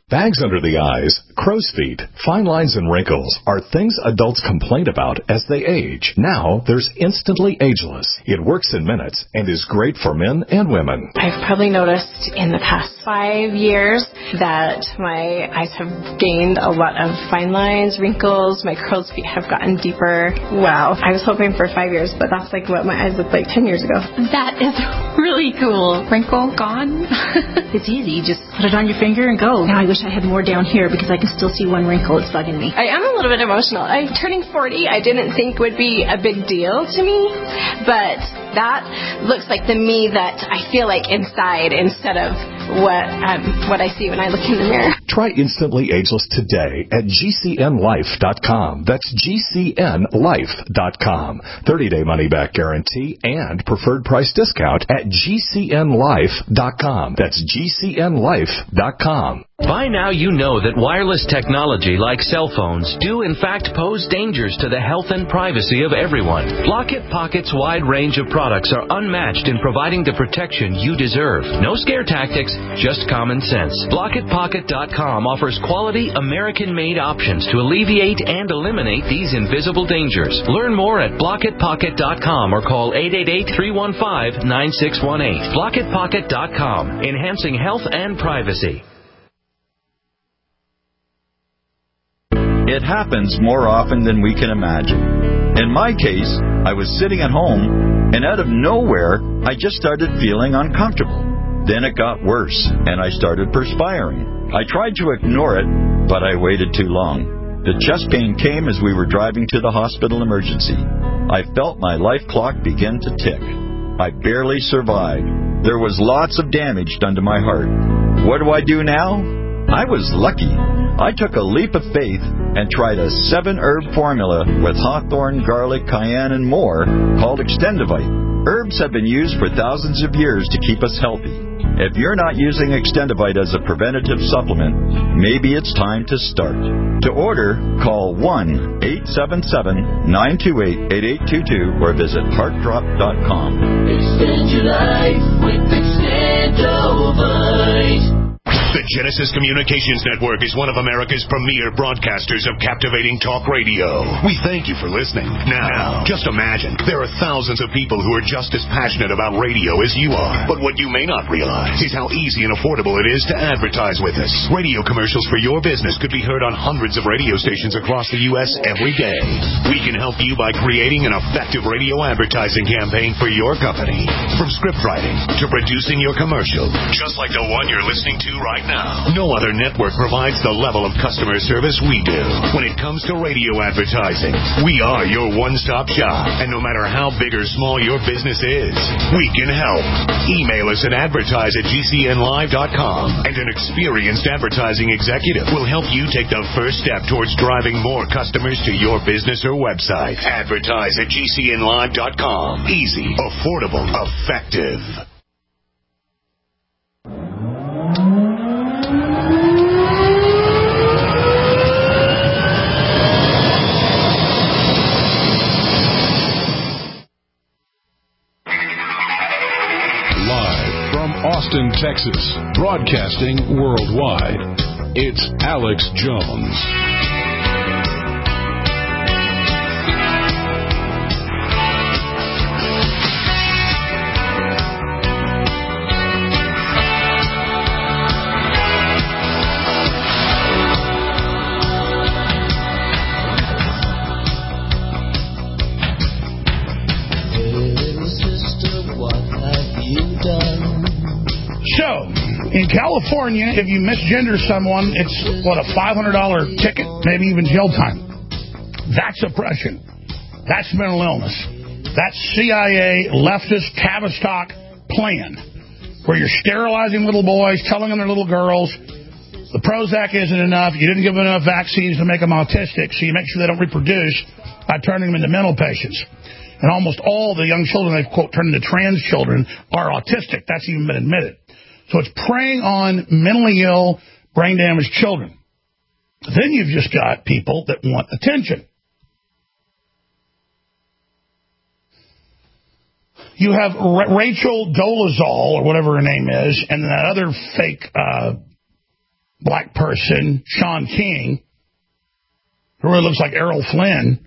Bags under the eyes, crow's feet, fine lines and wrinkles are things adults complain about as they age. Now there's Instantly Ageless. It works in minutes and is great for men and women. I've probably noticed in the past 5 years that my eyes have gained a lot of fine lines, wrinkles, my crow's feet have gotten deeper. Wow. I was hoping for 5 years, but that's like what my eyes looked like 10 years ago. That is really cool. Wrinkle gone. It's easy. You just put it on your finger and go. Now I wish I had more down here because I can still see one wrinkle. It's bugging me. I am a little bit emotional. Turning 40, I didn't think would be a big deal to me, but that looks like the me that I feel like inside instead of what I see when I look in the mirror. Try Instantly Ageless today at GCNLife.com. That's GCNLife.com. 30-day money-back guarantee and preferred price discount at GCNLife.com. That's GCNLife.com. By now you know that wireless technology like cell phones do in fact pose dangers to the health and privacy of everyone. Blockit Pocket's wide range of products are unmatched in providing the protection you deserve. No scare tactics, just common sense. BlockitPocket.com offers quality American-made options to alleviate and eliminate these invisible dangers. Learn more at BlockitPocket.com or call 888-315-9618. BlockitPocket.com, enhancing health and privacy. It happens more often than we can imagine. In my case, I was sitting at home, and out of nowhere, I just started feeling uncomfortable. Then it got worse, and I started perspiring. I tried to ignore it, but I waited too long. The chest pain came as we were driving to the hospital emergency. I felt my life clock begin to tick. I barely survived. There was lots of damage done to my heart. What do I do now? I was lucky. I took a leap of faith and tried a 7-herb formula with hawthorn, garlic, cayenne, and more called Extendivite. Herbs have been used for thousands of years to keep us healthy. If you're not using Extendivite as a preventative supplement, maybe it's time to start. To order, call 1-877-928-8822 or visit heartdrop.com. Extend your life with Extendivite. The Genesis Communications Network is one of America's premier broadcasters of captivating talk radio. We thank you for listening. Now, just imagine, there are thousands of people who are just as passionate about radio as you are. But what you may not realize is how easy and affordable it is to advertise with us. Radio commercials for your business could be heard on hundreds of radio stations across the U.S. every day. We can help you by creating an effective radio advertising campaign for your company. From script writing to producing your commercial, just like the one you're listening to right now. No other network provides the level of customer service we do. When it comes to radio advertising, we are your one-stop shop. And no matter how big or small your business is, we can help. Email us at advertise@gcnlive.com, and an experienced advertising executive will help you take the first step towards driving more customers to your business or website. Advertise@gcnlive.com. Easy, affordable, effective. Austin, Texas, broadcasting worldwide. It's Alex Jones. In California, if you misgender someone, it's, a $500 ticket, maybe even jail time. That's oppression. That's mental illness. That's CIA leftist Tavistock plan, where you're sterilizing little boys, telling them they're little girls, the Prozac isn't enough, you didn't give them enough vaccines to make them autistic, so you make sure they don't reproduce by turning them into mental patients. And almost all the young children they've, quote, turned into trans children are autistic. That's even been admitted. So it's preying on mentally ill, brain-damaged children. Then you've just got people that want attention. You have Rachel Dolezal, or whatever her name is, and that other fake black person, Sean King, who really looks like Errol Flynn,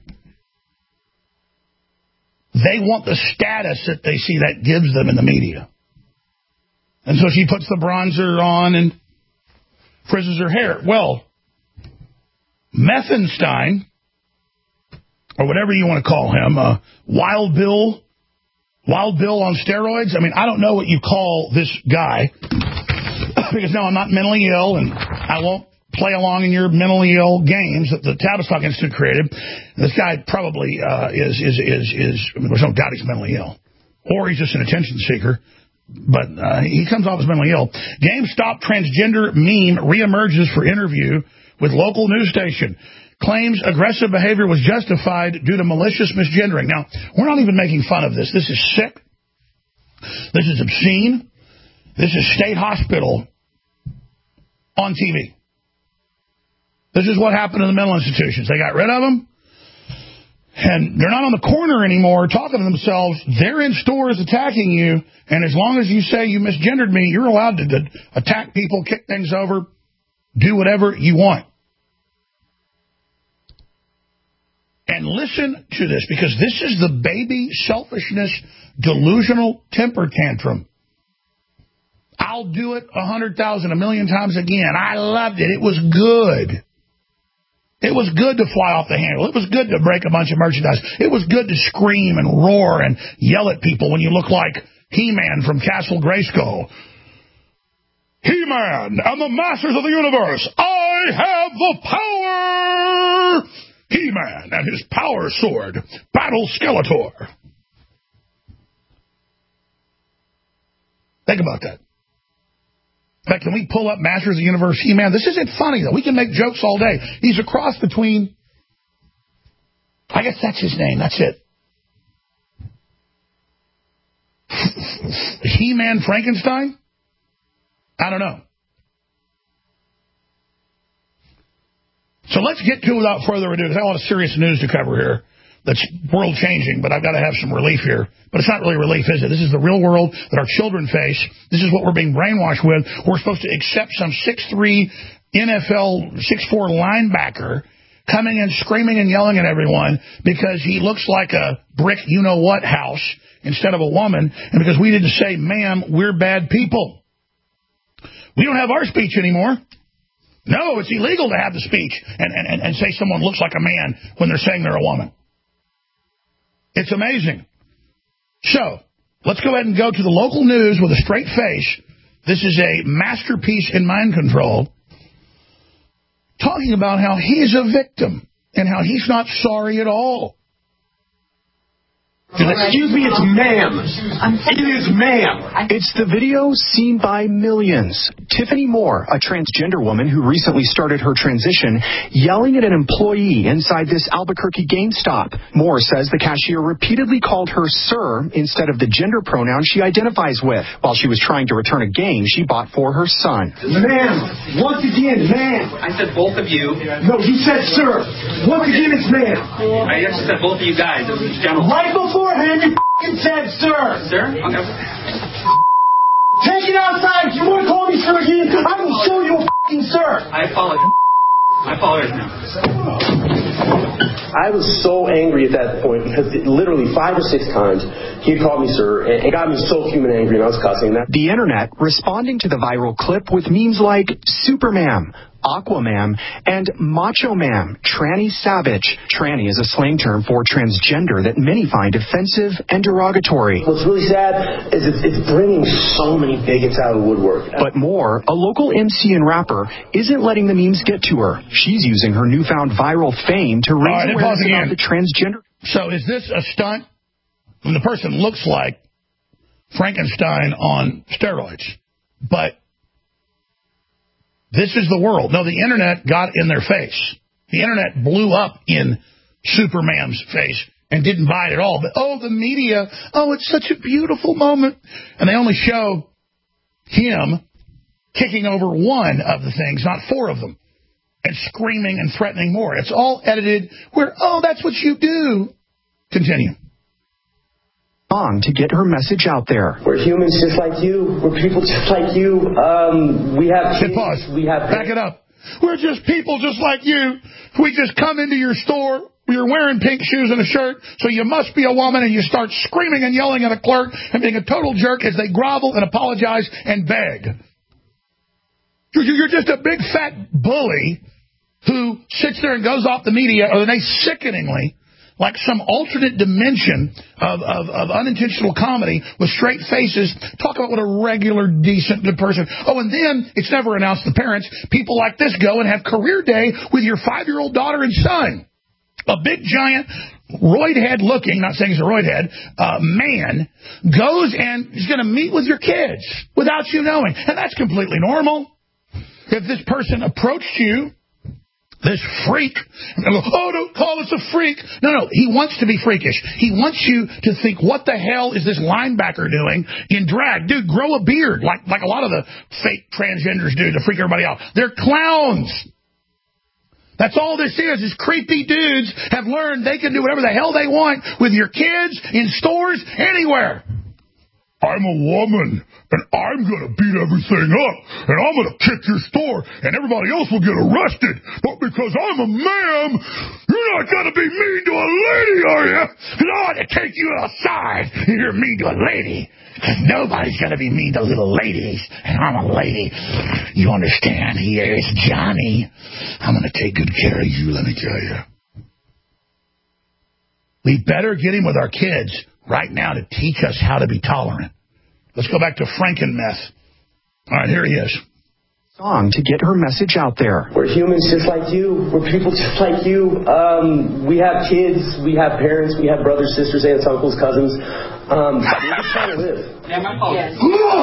they want the status that they see that gives them in the media. And so she puts the bronzer on and frizzes her hair. Well, Methenstein, or whatever you want to call him, Wild Bill on steroids. I mean, I don't know what you call this guy, because now I'm not mentally ill, and I won't play along in your mentally ill games that the Tavistock Institute created. This guy probably is I mean, there's no doubt he's mentally ill. Or he's just an attention seeker. But he comes off as mentally ill. GameStop transgender meme reemerges for interview with local news station. Claims aggressive behavior was justified due to malicious misgendering. Now, we're not even making fun of this. This is sick. This is obscene. This is State Hospital on TV. This is what happened to the mental institutions. They got rid of them, and they're not on the corner anymore talking to themselves. They're in stores attacking you, and as long as you say you misgendered me, you're allowed to attack people, kick things over, do whatever you want. And listen to this, because this is the baby selfishness, delusional temper tantrum. I'll do it 100,000, a million times again. I loved it. It was good. It was good to fly off the handle. It was good to break a bunch of merchandise. It was good to scream and roar and yell at people when you look like He-Man from Castle Grayskull. He-Man and the Masters of the Universe. I have the power! He-Man and his power sword, Battle Skeletor. Think about that. In fact, can we pull up Masters of the Universe He-Man? This isn't funny, though. We can make jokes all day. He's a cross between... I guess that's his name. That's it. He-Man Frankenstein? I don't know. So let's get to it without further ado, because I have a lot of serious news to cover here that's world-changing, but I've got to have some relief here. But it's not really relief, is it? This is the real world that our children face. This is what we're being brainwashed with. We're supposed to accept some 6'3", NFL 6'4" linebacker coming in screaming and yelling at everyone because he looks like a brick you-know-what house instead of a woman, and because we didn't say, ma'am, we're bad people. We don't have our speech anymore. No, it's illegal to have the speech and say someone looks like a man when they're saying they're a woman. It's amazing. So, let's go ahead and go to the local news with a straight face. This is a masterpiece in mind control, talking about how he's a victim and how he's not sorry at all. Excuse me, it's ma'am. It is ma'am. It's the video seen by millions. Tiffany Moore, a transgender woman who recently started her transition, yelling at an employee inside this Albuquerque GameStop. Moore says the cashier repeatedly called her sir instead of the gender pronoun she identifies with. While she was trying to return a game she bought for her son. Ma'am, once again, ma'am. I said both of you. No, you said sir. Once again, it's ma'am. I just said both of you guys. Right beforehand, you f***ing said sir. Sir? Okay. Take it outside. If you want to call me sir again, I will show you a f***ing sir. I apologize. I apologize now. I was so angry at that point because literally 5 or 6 times he called me sir, and it got me so human angry, and I was cussing. The internet responding to the viral clip with memes like Supermam, Aquamam, and Macho Mam, Tranny Savage. Tranny is a slang term for transgender that many find offensive and derogatory. What's really sad is it's bringing so many bigots out of the woodwork. But Moore, a local MC and rapper, isn't letting the memes get to her. She's using her newfound viral fame to raise awareness about the transgender. So is this a stunt? When the person looks like Frankenstein on steroids, but this is the world. No, the internet got in their face. The internet blew up in Superman's face and didn't buy it at all. But, oh, the media, oh, it's such a beautiful moment. And they only show him kicking over one of the things, not 4 of them, and screaming and threatening more. It's all edited where, oh, that's what you do. Continue. To get her message out there. We're humans just like you. We're people just like you. We have kids. Pause. We have... Back it up. We're just people just like you. We just come into your store. You're wearing pink shoes and a shirt, so you must be a woman, and you start screaming and yelling at a clerk and being a total jerk as they grovel and apologize and beg. You're just a big fat bully who sits there and goes off the media, or they sickeningly, like some alternate dimension of unintentional comedy with straight faces, talk about what a regular, decent, good person. Oh, and then it's never announced to parents. People like this go and have career day with your 5-year-old daughter and son. A big, giant, roid head looking, not saying he's a roid head, man goes and is going to meet with your kids without you knowing. And that's completely normal. If this person approached you, this freak, and go, oh, don't call us a freak. No, he wants to be freakish. He wants you to think, what the hell is this linebacker doing in drag? Dude, grow a beard, like a lot of the fake transgenders do to freak everybody out. They're clowns. That's all this is creepy dudes have learned they can do whatever the hell they want with your kids, in stores, anywhere. I'm a woman, and I'm going to beat everything up, and I'm going to kick your store, and everybody else will get arrested. But because I'm a man, you're not going to be mean to a lady, are you? Because I want to take you outside, and you're mean to a lady. Because nobody's going to be mean to little ladies, and I'm a lady. You understand? Here is Johnny. I'm going to take good care of you, let me tell you. We better get him with our kids right now to teach us how to be tolerant. Let's go back to Frankenmeth. All right, here he is. To get her message out there. We're humans just like you. We're people just like you. We have kids. We have parents. We have brothers, sisters, aunts, uncles, cousins. We're just trying to live. Yeah, my fault. Yes.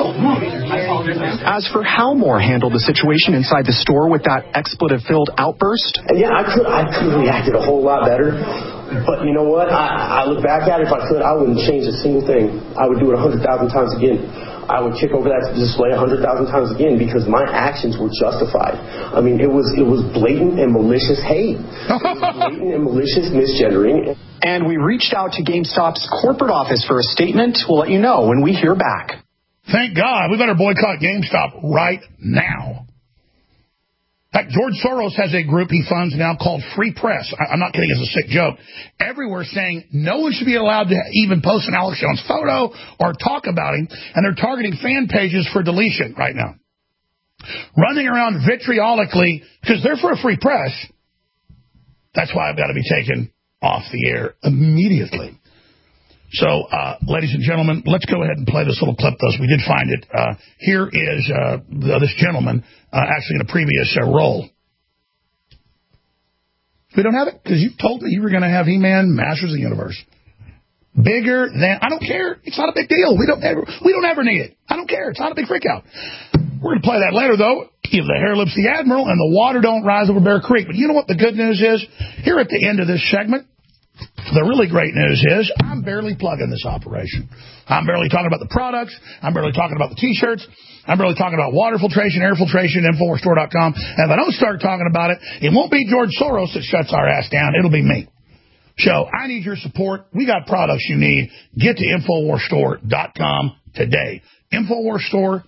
As for how Moore handled the situation inside the store with that expletive-filled outburst. And yeah, I could have reacted a whole lot better. But you know what? I look back at it. If I could, I wouldn't change a single thing. I would do it 100,000 times again. I would kick over that display 100,000 times again because my actions were justified. I mean, it was blatant and malicious hate. Blatant and malicious misgendering. And we reached out to GameStop's corporate office for a statement. We'll let you know when we hear back. Thank God. We better boycott GameStop right now. In fact, George Soros has a group he funds now called Free Press. I'm not kidding, it's a sick joke. Everywhere saying no one should be allowed to even post an Alex Jones photo or talk about him, and they're targeting fan pages for deletion right now. Running around vitriolically, because they're for a free press. That's why I've got to be taken off the air immediately. So, ladies and gentlemen, let's go ahead and play this little clip, though. We did find it. Here is this gentleman actually in a previous role. We don't have it because you told me you were going to have He-Man Masters of the Universe. Bigger than... I don't care. It's not a big deal. We don't ever need it. I don't care. It's not a big freak out. We're going to play that later, though. If the hair lifts the Admiral and the water don't rise over Bear Creek. But you know what the good news is? Here at the end of this segment, the really great news is I'm barely plugging this operation. I'm barely talking about the products. I'm barely talking about the T-shirts. I'm barely talking about water filtration, air filtration, InfoWarsStore.com. And if I don't start talking about it, it won't be George Soros that shuts our ass down. It'll be me. So I need your support. We got products you need. Get to InfoWarsStore.com today. InfoWarsStore.com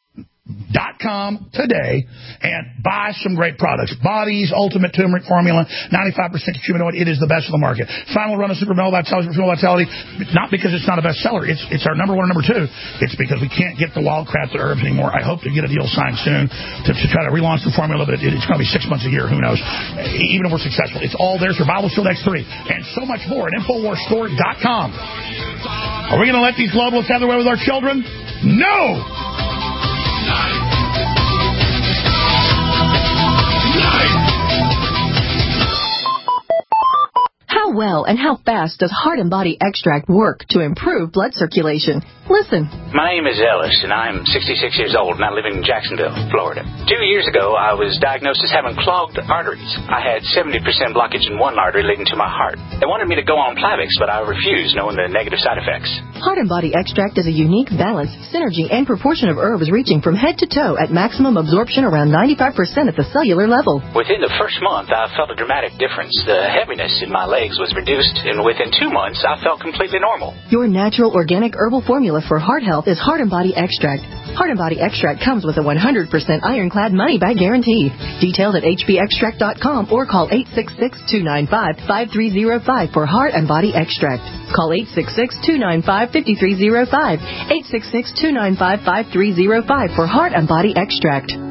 today and buy some great products. Body's Ultimate Turmeric Formula, 95% curcuminoid. It is the best on the market. Final run of Super Male Vitality, not because it's not a bestseller. It's our number one and number two. It's because we can't get the wild crafted herbs anymore. I hope to get a deal signed soon to try to relaunch the formula, but it's going to be 6 months a year. Who knows? Even if we're successful. It's all there. Survival Shield X3 and so much more at InfoWarsStore.com. Are we going to let these globalists have their way with our children? No! How well and how fast does Heart and Body Extract work to improve blood circulation? Listen. My name is Ellis, and I'm 66 years old, and I live in Jacksonville, Florida. 2 years ago, I was diagnosed as having clogged arteries. I had 70% blockage in one artery leading to my heart. They wanted me to go on Plavix, but I refused, knowing the negative side effects. Heart and Body Extract is a unique balance, synergy, and proportion of herbs reaching from head to toe at maximum absorption around 95% at the cellular level. Within the first month, I felt a dramatic difference. The heaviness in my legs was reduced, and within 2 months, I felt completely normal. Your natural organic herbal formula for heart health is Heart and Body Extract. Heart and Body Extract comes with a 100% ironclad money-back guarantee. Details at hbextract.com or call 866-295-5305 for Heart and Body Extract. Call 866-295-5305. 866-295-5305 for Heart and Body Extract.